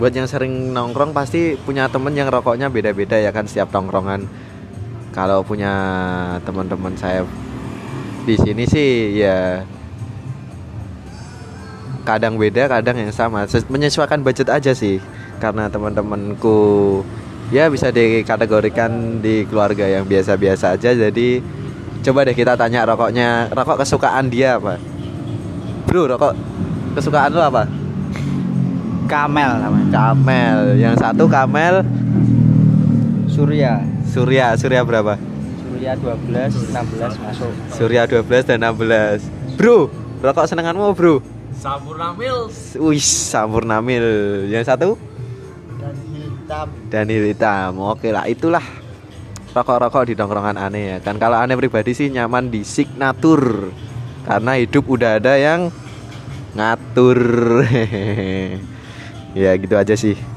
buat yang sering nongkrong pasti punya temen yang rokoknya beda-beda ya kan, setiap tongkrongan. Kalau punya teman-teman saya di sini sih ya kadang beda, kadang yang sama. Menyesuaikan budget aja sih. Karena teman-temanku ya bisa dikategorikan di keluarga yang biasa-biasa aja. Jadi coba deh kita tanya rokok kesukaan dia apa. Bro, rokok kesukaan lo apa? Kamel namanya. Kamel. Yang satu Kamel Surya. Surya berapa? Surya 12, 16 masuk. Surya 12 dan 16. Bro, rokok senenganmu bro? Sampurna Mills. Wih, Sampurna Mil. Yang satu? Daniel Hitam. Oke lah, itulah rokok-rokok di tongkrongan aneh ya kan. Kalau aneh pribadi sih nyaman di Signature, karena hidup udah ada yang ngatur. Ya gitu aja sih.